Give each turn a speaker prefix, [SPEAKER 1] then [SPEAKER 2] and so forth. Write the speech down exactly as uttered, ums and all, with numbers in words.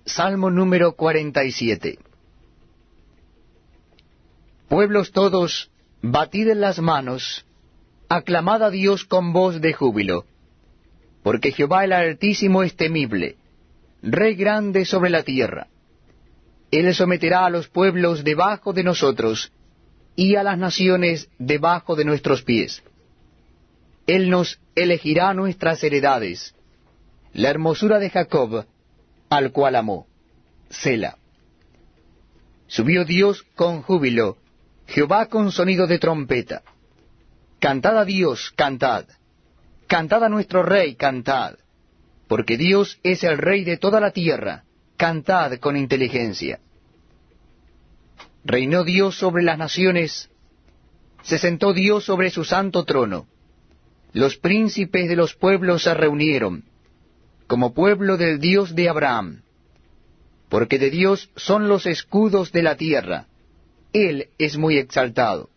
[SPEAKER 1] Salmo número cuarenta y siete. Pueblos todos, batid en las manos, aclamad a Dios con voz de júbilo, porque Jehová el Altísimo es temible, Rey grande sobre la tierra. Él someterá a los pueblos debajo de nosotros, y a las naciones debajo de nuestros pies. Él nos elegirá nuestras heredades, la hermosura de Jacob, al cual amó. Sela. Subió Dios con júbilo, Jehová con sonido de trompeta. Cantad a Dios, cantad. Cantad a nuestro Rey, cantad. Porque Dios es el Rey de toda la tierra, cantad con inteligencia. Reinó Dios sobre las naciones, se sentó Dios sobre su santo trono. Los príncipes de los pueblos se reunieron, como pueblo del Dios de Abraham. Porque de Dios son los escudos de la tierra, Él es muy exaltado.